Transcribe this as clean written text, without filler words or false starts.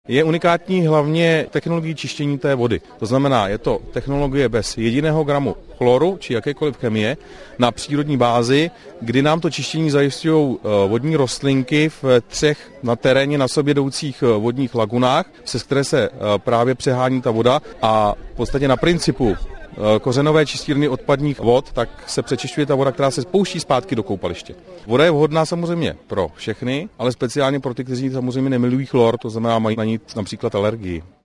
Je unikátní hlavně technologií čištění té vody. To znamená, je to technologie bez jediného gramu chloru či jakékoliv chemie na přírodní bázi, kdy nám to čištění zajišťují vodní rostlinky v 3 na teréně na sobě jdoucích vodních lagunách, přes které se právě přehání ta voda a v podstatě na principu kořenové čistírny odpadních vod, tak se přečišťuje ta voda, která se spouští zpátky do koupaliště. Voda je vhodná samozřejmě pro všechny, ale speciálně pro ty, kteří samozřejmě nemilují chlor, to znamená mají na ní například alergii.